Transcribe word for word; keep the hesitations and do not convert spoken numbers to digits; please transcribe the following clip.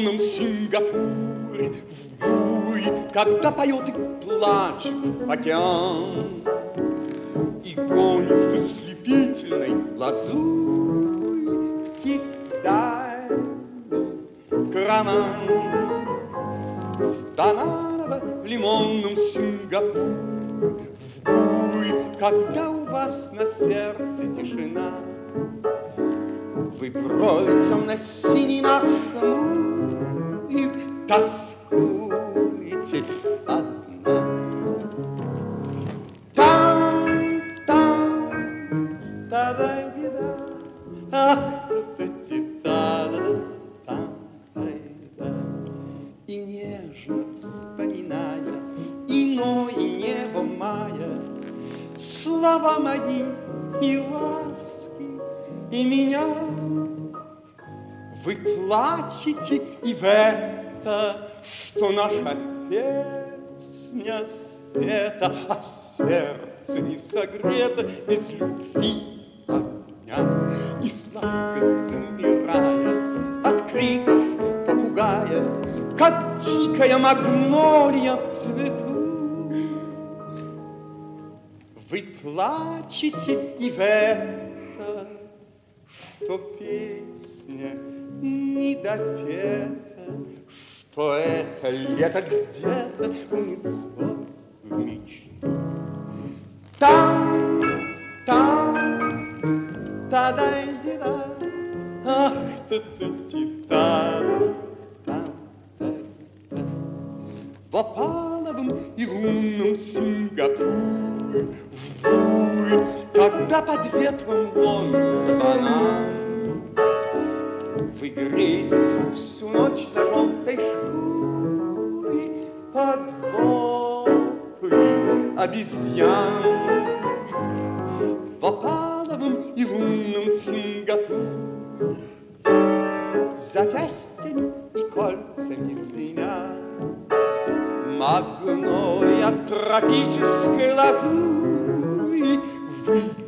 лимонном Сингапуре, в буре, когда поет и плачет океан и гонит в ослепительной лазури птиц дальний караван. В бананово-лимонном Сингапуре, в буре, когда у вас на сердце тишина, вы брови темно-синий нахмурив, тоскуете одна. Там, там, та-дай-ди-да, ах-та-ти-та-да, там, тай-да. И нежно вспоминая иное небо мая, слова мои и ласки, и меня, вы плачете и в это, что наша песня спета, а сердце не согрето без любви огня. И сладко замирая от криков попугая, как дикая магнолия в цвету, вы плачете и в это, что песня не допета, что это лето где-то унеслось в мечту. Там, там, та-дай-ди-да, ах, та-та-ти-та, там, та-та. В опаловом и лунном Сингапуре, в буре, когда под ветром ломится банан, вы грезите всю ночь на желтой шкуре под вопли обезьян. В опаловом и лунном Сингапуре, запястьями и кольцами звеня, магнолия тропической лазури, вы